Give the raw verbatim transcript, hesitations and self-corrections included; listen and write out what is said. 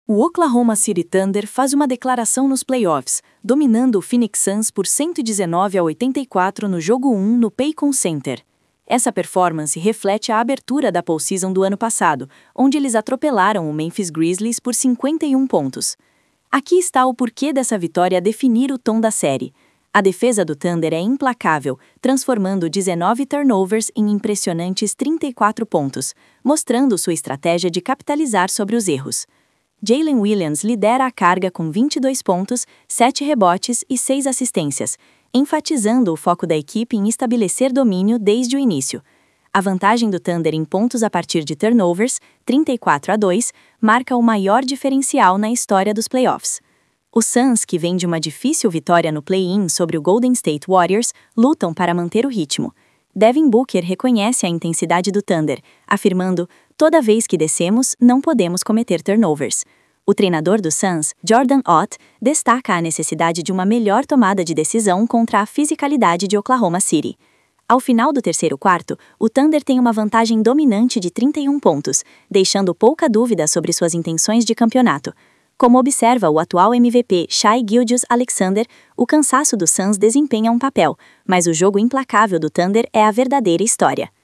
O Oklahoma City Thunder faz uma declaração nos playoffs, dominando o Phoenix Suns por cento e dezenove a oitenta e quatro no jogo um no Paycom Center. Essa performance reflete a abertura da postseason do ano passado, onde eles atropelaram o Memphis Grizzlies por cinquenta e um pontos. Aqui está o porquê dessa vitória a definir o tom da série. A defesa do Thunder é implacável, transformando dezenove turnovers em impressionantes trinta e quatro pontos, mostrando sua estratégia de capitalizar sobre os erros. Jalen Williams lidera a carga com vinte e dois pontos, sete rebotes e seis assistências, enfatizando o foco da equipe em estabelecer domínio desde o início. A vantagem do Thunder em pontos a partir de turnovers, trinta e quatro a dois, marca o maior diferencial na história dos playoffs. Os Suns, que vêm de uma difícil vitória no play-in sobre o Golden State Warriors, lutam para manter o ritmo. Devin Booker reconhece a intensidade do Thunder, afirmando: "Toda vez que descemos, não podemos cometer turnovers." O treinador do Suns, Jordan Ott, destaca a necessidade de uma melhor tomada de decisão contra a fisicalidade de Oklahoma City. Ao final do terceiro quarto, o Thunder tem uma vantagem dominante de trinta e um pontos, deixando pouca dúvida sobre suas intenções de campeonato. Como observa o atual M V P Shai Gilgeous-Alexander, o cansaço do Suns desempenha um papel, mas o jogo implacável do Thunder é a verdadeira história.